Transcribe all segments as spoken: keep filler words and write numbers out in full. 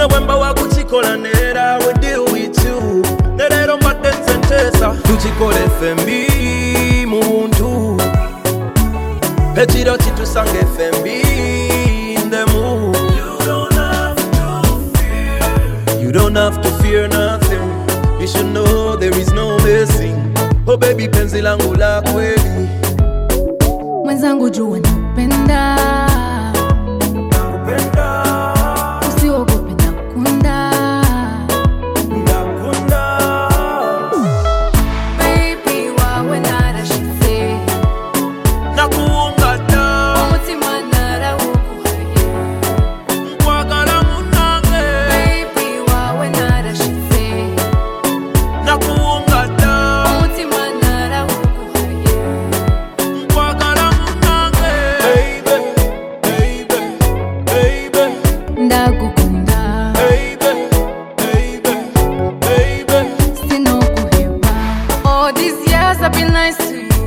na wemba wa kuchikola nera we deal with you nerero matense ntesa tuchikole F M B muntu Petiro chitusange F M B in the mood. You don't have to fear. You don't have to fear nothing. You should know there is no missing. Oh baby penzi langu la kweli. Mwenzangu jua nakupenda. Nakupenda. Usiogope nakunda. Nakunda. Baby wawe narashitse. Nakuunga da. Umutima narawuguhaye. Nkwagala munange. Baby wawe narashitse. Nakuunga da. Umutima narawuguhaye. Nkwagala munange. Baby, baby, baby. Ndagukunda. Baby, baby, baby. Sinokuheba. All these years I've been nice to you.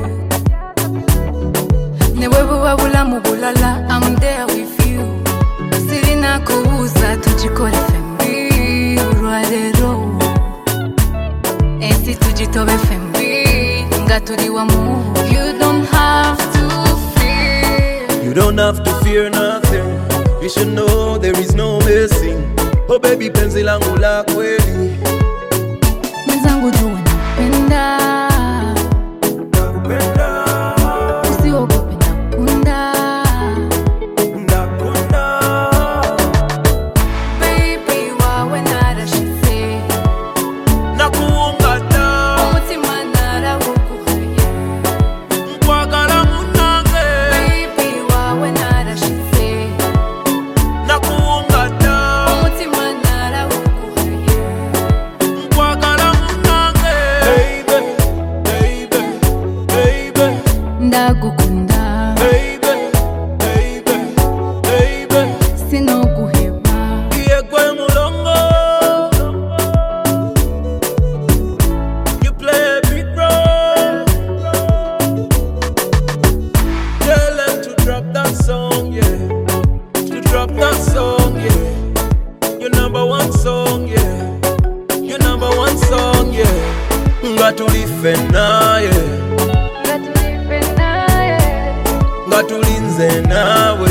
Newewe wabula bulala, I'm there with you. Sirina kuuza tujikore F M B urwarero. Esi tujitobe F M B ngaturi wa mu. You don't have to fear. You don't have to fear nothing. You should know there is no missing. Oh baby penzi langu la kweli. Mwenzangu jua nakupenda. Nakupenda. Usiogope nakunda. Nakunda. Baby wawe narashitse. Nakuunga da. Umutima narawuguhaye. Nkwagala munange. Baby wawe narashitse. Nakuunga da. Umutima narawuguhaye. Nkwagala munange. Baby, baby, baby. Ndagukunda. Baby, baby, baby. Sinokuheba. Yegwe mulongo. You play a big role. Tell them to drop that song, yeah. To drop that song, yeah. Your number one song, yeah. Your number one song, yeah. Ngatulife naye, Ngatulife naye. ngatulinze nawe.